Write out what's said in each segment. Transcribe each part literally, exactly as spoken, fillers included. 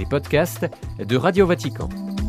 série podcast de Radio Vatican.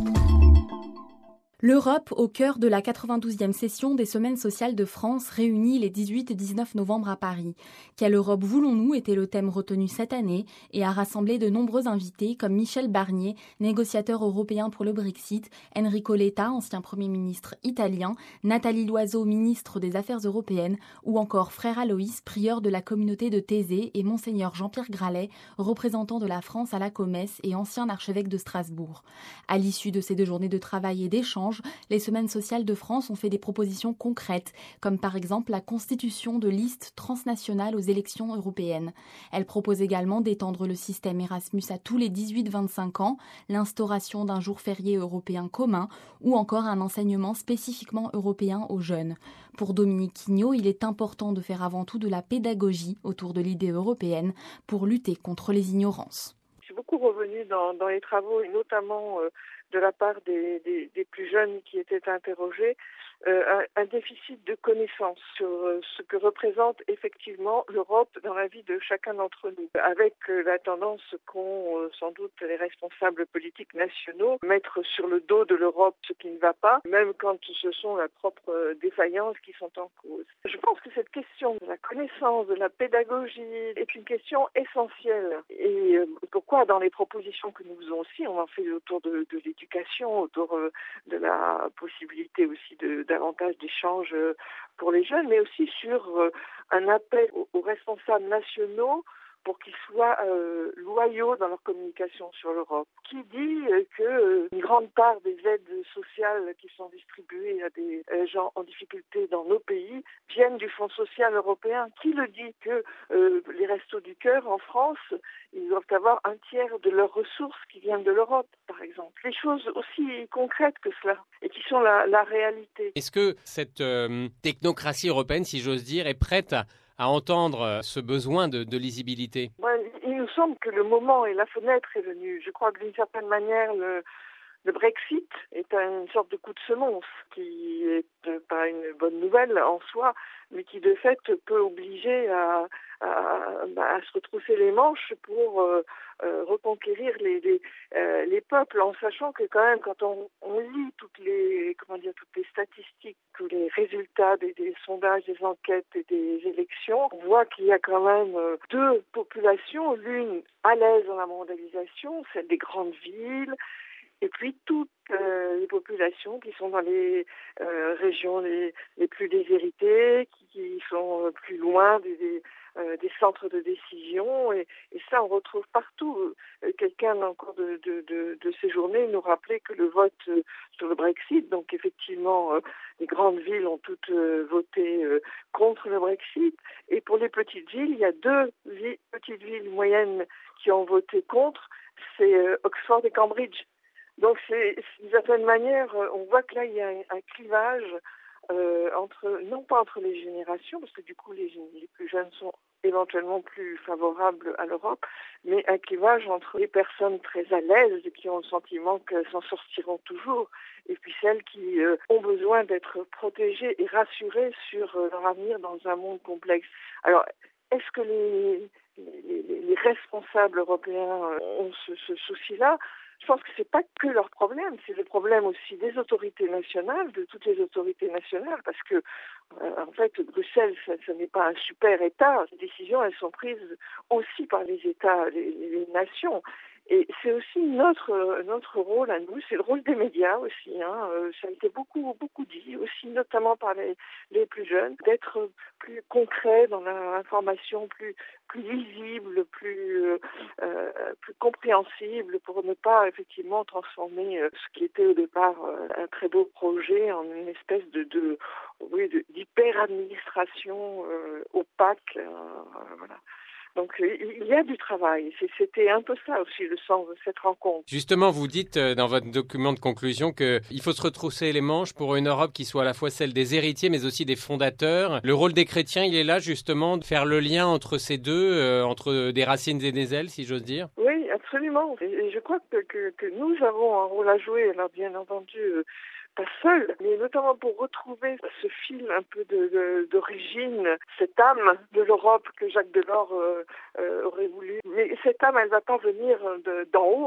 L'Europe au cœur de la quatre-vingt-douzième session des Semaines sociales de France réunie les dix-huit et dix-neuf novembre à Paris. Quelle Europe voulons-nous était le thème retenu cette année et a rassemblé de nombreux invités comme Michel Barnier, négociateur européen pour le Brexit, Enrico Letta, ancien Premier ministre italien, Nathalie Loiseau, ministre des Affaires européennes, ou encore frère Aloïs, prieur de la communauté de Thésée, et monseigneur Jean-Pierre Gralet, représentant de la France à la Comesse et ancien archevêque de Strasbourg. À l'issue de ces deux journées de travail et d'échange, les Semaines sociales de France ont fait des propositions concrètes, comme par exemple la constitution de listes transnationales aux élections européennes. Elle propose également d'étendre le système Erasmus à tous les dix-huit vingt-cinq ans, l'instauration d'un jour férié européen commun ou encore un enseignement spécifiquement européen aux jeunes. Pour Dominique Quignot, il est important de faire avant tout de la pédagogie autour de l'idée européenne pour lutter contre les ignorances. Je suis beaucoup revenue dans, dans les travaux et notamment euh, de la part des, des, des plus jeunes qui étaient interrogés, euh, un, un déficit de connaissances sur euh, ce que représente effectivement l'Europe dans la vie de chacun d'entre nous, avec euh, la tendance qu'ont euh, sans doute les responsables politiques nationaux mettre sur le dos de l'Europe ce qui ne va pas, même quand ce sont leurs propres défaillances qui sont en cause. Je pense que cette question de la connaissance, de la pédagogie est une question essentielle. Et euh, pourquoi dans les propositions que nous faisons aussi, on en fait autour de, de l'éducation, autour euh, de la possibilité aussi de davantage d'échanges euh, pour les jeunes, mais aussi sur euh, un appel aux, aux responsables nationaux pour qu'ils soient euh, loyaux dans leur communication sur l'Europe. Qui dit euh, que euh, une grande part des aides sociales qui sont distribuées à des euh, gens en difficulté dans nos pays viennent du Fonds social européen? Qui le dit que euh, les Restos du Cœur en France, ils doivent avoir un tiers de leurs ressources qui viennent de l'Europe, par exemple. Des choses aussi concrètes que cela et qui sont la, la réalité. Est-ce que cette euh, technocratie européenne, si j'ose dire, est prête à à entendre ce besoin de, de lisibilité? Ouais, il nous semble que le moment et la fenêtre est venu. Je crois que d'une certaine manière, le, le Brexit est une sorte de coup de semonce qui est pas une bonne nouvelle en soi, mais qui de fait peut obliger à, à, à se retrousser les manches pour euh, euh, reconquérir les, les, euh, les peuples, en sachant que quand même quand on, on lit toutes les comment dire toutes les statistiques, tous les résultats des, des sondages, des enquêtes et des élections, on voit qu'il y a quand même deux populations, l'une à l'aise dans la mondialisation, celle des grandes villes, et puis toutes euh, les populations qui sont dans les euh, régions les, les plus déshéritées, qui, qui sont plus loin des, des, euh, des centres de décision. Et, et ça, on retrouve partout. Euh, quelqu'un encore de, de, de, de ces journées nous rappelait que le vote euh, sur le Brexit, donc effectivement, euh, les grandes villes ont toutes euh, voté euh, contre le Brexit. Et pour les petites villes, il y a deux villes, petites villes moyennes qui ont voté contre, c'est euh, Oxford et Cambridge. Donc, c'est, d'une certaine manière, on voit que là, il y a un, un clivage euh, entre, non pas entre les générations, parce que du coup, les, les plus jeunes sont éventuellement plus favorables à l'Europe, mais un clivage entre les personnes très à l'aise et qui ont le sentiment qu'elles s'en sortiront toujours, et puis celles qui euh, ont besoin d'être protégées et rassurées sur euh, leur avenir dans un monde complexe. Alors, est-ce que les, les, les responsables européens ont ce, ce souci-là ? Je pense que c'est pas que leur problème, c'est le problème aussi des autorités nationales, de toutes les autorités nationales, parce que euh, en fait Bruxelles, ça, ça n'est pas un super État. Les décisions, elles sont prises aussi par les États, les, les nations. Et c'est aussi notre notre rôle à nous, c'est le rôle des médias aussi. Hein. Ça a été beaucoup beaucoup dit aussi, notamment par les les plus jeunes, d'être plus concret dans l'information, plus plus lisible, plus euh, plus compréhensible, pour ne pas effectivement transformer ce qui était au départ un très beau projet en une espèce de de oui de, d'hyper administration euh, opaque. Euh, voilà. Donc il y a du travail. C'était un peu ça aussi le sens de cette rencontre. Justement, vous dites dans votre document de conclusion qu'il faut se retrousser les manches pour une Europe qui soit à la fois celle des héritiers mais aussi des fondateurs. Le rôle des chrétiens, il est là justement de faire le lien entre ces deux, euh, entre des racines et des ailes, si j'ose dire. Oui, absolument. Et je crois que, que, que nous avons un rôle à jouer. Alors bien entendu, euh, pas seul, mais notamment pour retrouver ce fil un peu de, de, d'origine, cette âme de l'Europe que Jacques Delors euh, euh, aurait voulu. Mais cette âme, elle ne va pas venir de, d'en haut.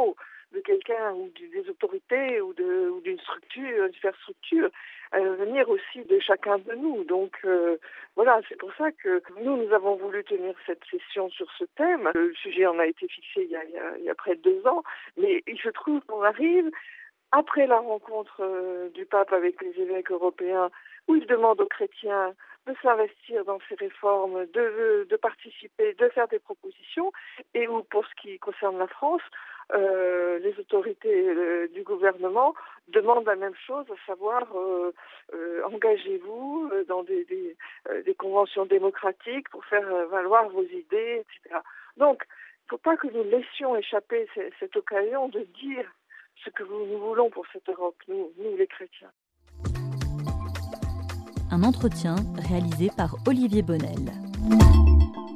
de quelqu'un ou des autorités ou, de, ou d'une structure, d'une superstructure. Elle va venir aussi de chacun de nous. Donc euh, voilà, c'est pour ça que nous, nous avons voulu tenir cette session sur ce thème. Le sujet en a été fixé il y a, il y a, il y a près de deux ans, mais il se trouve qu'on arrive après la rencontre euh, du pape avec les évêques européens, où il demande aux chrétiens de s'investir dans ces réformes, de, de participer, de faire des propositions, et où, pour ce qui concerne la France, euh, les autorités euh, du gouvernement demandent la même chose, à savoir euh, euh, engagez-vous dans des, des, euh, des conventions démocratiques pour faire valoir vos idées, et cetera. Donc, il ne faut pas que nous laissions échapper c- cette occasion de dire ce que nous voulons pour cette Europe, nous, nous les chrétiens. Un entretien réalisé par Olivier Bonnel.